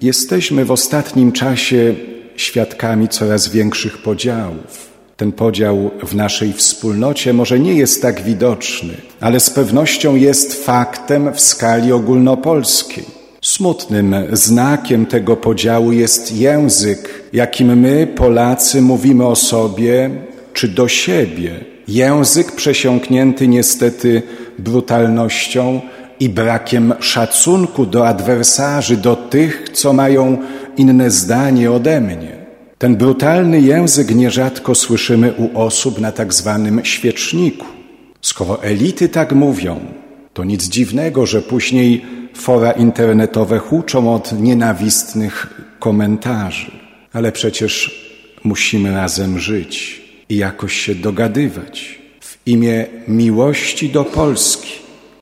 Jesteśmy w ostatnim czasie świadkami coraz większych podziałów. Ten podział w naszej wspólnocie może nie jest tak widoczny, ale z pewnością jest faktem w skali ogólnopolskiej. Smutnym znakiem tego podziału jest język, jakim my, Polacy, mówimy o sobie czy do siebie. Język przesiąknięty niestety brutalnością i brakiem szacunku do adwersarzy, do tych, co mają inne zdanie ode mnie. Ten brutalny język nierzadko słyszymy u osób na tak zwanym świeczniku. Skoro elity tak mówią, to nic dziwnego, że później fora internetowe huczą od nienawistnych komentarzy. Ale przecież musimy razem żyć i jakoś się dogadywać w imię miłości do Polski.